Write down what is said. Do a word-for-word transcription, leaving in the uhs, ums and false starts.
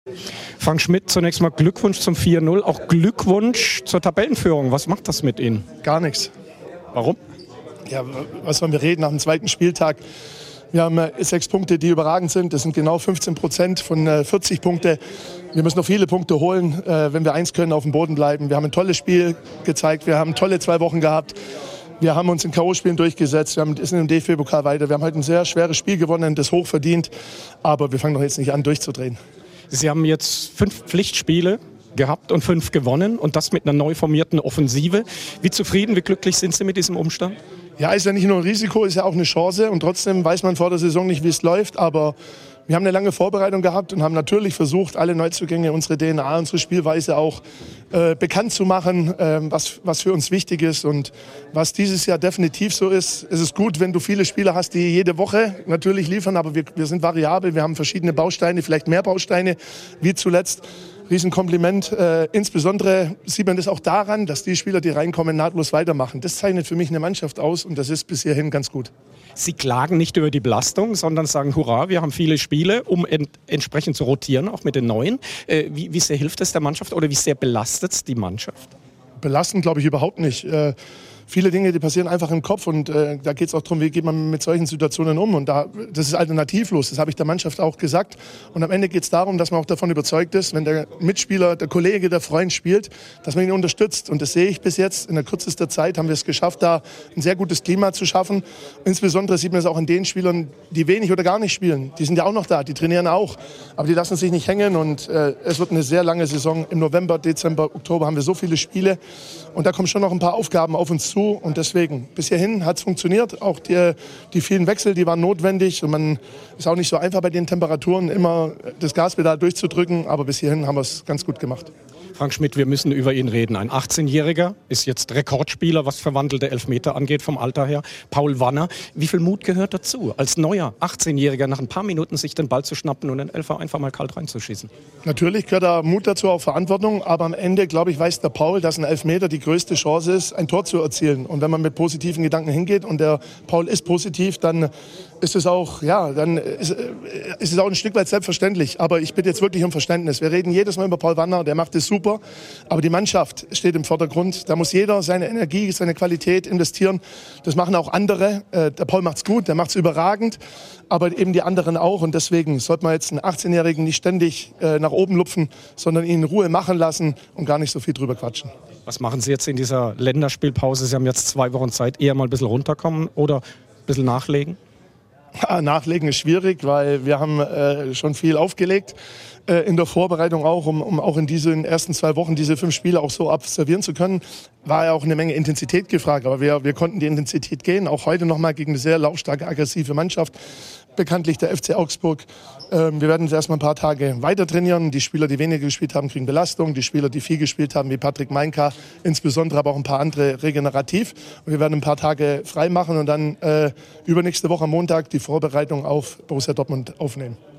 Frank Schmidt, zunächst mal Glückwunsch zum vier null, auch Glückwunsch zur Tabellenführung. Was macht das mit Ihnen? Gar nichts. Warum? Ja, was sollen wir reden nach dem zweiten Spieltag? Wir haben äh, sechs Punkte, die überragend sind. Das sind genau fünfzehn Prozent von äh, vierzig Punkte. Wir müssen noch viele Punkte holen, äh, wenn wir eins können, auf dem Boden bleiben. Wir haben ein tolles Spiel gezeigt. Wir haben tolle zwei Wochen gehabt. Wir haben uns in K O-Spielen durchgesetzt. Wir haben, sind im D F B-Pokal weiter. Wir haben heute ein sehr schweres Spiel gewonnen, das hoch verdient. Aber wir fangen doch jetzt nicht an, durchzudrehen. Sie haben jetzt fünf Pflichtspiele gehabt und fünf gewonnen und das mit einer neu formierten Offensive. Wie zufrieden, wie glücklich sind Sie mit diesem Umstand? Ja, ist ja nicht nur ein Risiko, ist ja auch eine Chance und trotzdem weiß man vor der Saison nicht, wie es läuft, aber wir haben eine lange Vorbereitung gehabt und haben natürlich versucht, alle Neuzugänge, unsere D N A, unsere Spielweise auch äh, bekannt zu machen, äh, was, was für uns wichtig ist und was dieses Jahr definitiv so ist. Es ist gut, wenn du viele Spieler hast, die jede Woche natürlich liefern, aber wir, wir sind variabel, wir haben verschiedene Bausteine, vielleicht mehr Bausteine, wie zuletzt. Riesenkompliment. Äh, insbesondere sieht man das auch daran, dass die Spieler, die reinkommen, nahtlos weitermachen. Das zeichnet für mich eine Mannschaft aus und das ist bis hierhin ganz gut. Sie klagen nicht über die Belastung, sondern sagen, hurra, wir haben viele Spiele, um ent- entsprechend zu rotieren, auch mit den Neuen. Äh, wie, wie sehr hilft es der Mannschaft oder wie sehr belastet es die Mannschaft? Belastend glaube ich überhaupt nicht. Äh, Viele Dinge, die passieren einfach im Kopf und äh, da geht es auch darum, wie geht man mit solchen Situationen um und da, das ist alternativlos, das habe ich der Mannschaft auch gesagt und am Ende geht es darum, dass man auch davon überzeugt ist, wenn der Mitspieler, der Kollege, der Freund spielt, dass man ihn unterstützt und das sehe ich bis jetzt, in der kürzester Zeit haben wir es geschafft, da ein sehr gutes Klima zu schaffen, insbesondere sieht man es auch an den Spielern, die wenig oder gar nicht spielen, die sind ja auch noch da, die trainieren auch, aber die lassen sich nicht hängen und äh, es wird eine sehr lange Saison, im November, Dezember, Oktober haben wir so viele Spiele und da kommen schon noch ein paar Aufgaben auf uns zu. Und deswegen, bis hierhin hat es funktioniert. Auch die, die vielen Wechsel, die waren notwendig. Und man ist auch nicht so einfach bei den Temperaturen, immer das Gaspedal durchzudrücken. Aber bis hierhin haben wir es ganz gut gemacht. Frank Schmidt, wir müssen über ihn reden. Ein achtzehnjähriger ist jetzt Rekordspieler, was verwandelte Elfmeter angeht, vom Alter her. Paul Wanner. Wie viel Mut gehört dazu, als neuer achtzehnjähriger nach ein paar Minuten sich den Ball zu schnappen und den Elfer einfach mal kalt reinzuschießen? Natürlich gehört da Mut dazu, auch Verantwortung. Aber am Ende, glaube ich, weiß der Paul, dass ein Elfmeter die größte Chance ist, ein Tor zu erzielen. Und wenn man mit positiven Gedanken hingeht und der Paul ist positiv, dann ist es auch, ja, dann ist, ist es auch ein Stück weit selbstverständlich. Aber ich bitte jetzt wirklich um Verständnis. Wir reden jedes Mal über Paul Wanner, der macht es super. Aber die Mannschaft steht im Vordergrund. Da muss jeder seine Energie, seine Qualität investieren. Das machen auch andere. Der Paul macht's gut, der macht's überragend. Aber eben die anderen auch. Und deswegen sollte man jetzt einen achtzehnjährigen nicht ständig nach oben lupfen, sondern ihn in Ruhe machen lassen und gar nicht so viel drüber quatschen. Was machen Sie jetzt in dieser Länderspielpause? Sie haben jetzt zwei Wochen Zeit, eher mal ein bisschen runterkommen oder ein bisschen nachlegen? Ja, nachlegen ist schwierig, weil wir haben äh, schon viel aufgelegt äh, in der Vorbereitung auch, um, um auch in diesen ersten zwei Wochen diese fünf Spiele auch so absolvieren zu können. War ja auch eine Menge Intensität gefragt, aber wir, wir konnten die Intensität gehen, auch heute nochmal gegen eine sehr laufstarke, aggressive Mannschaft. Bekanntlich der F C Augsburg. Ähm, wir werden jetzt erstmal ein paar Tage weiter trainieren. Die Spieler, die weniger gespielt haben, kriegen Belastung. Die Spieler, die viel gespielt haben, wie Patrick Meinka, insbesondere aber auch ein paar andere regenerativ. Und wir werden ein paar Tage frei machen und dann äh, übernächste Woche am Montag die Vorbereitung auf Borussia Dortmund aufnehmen.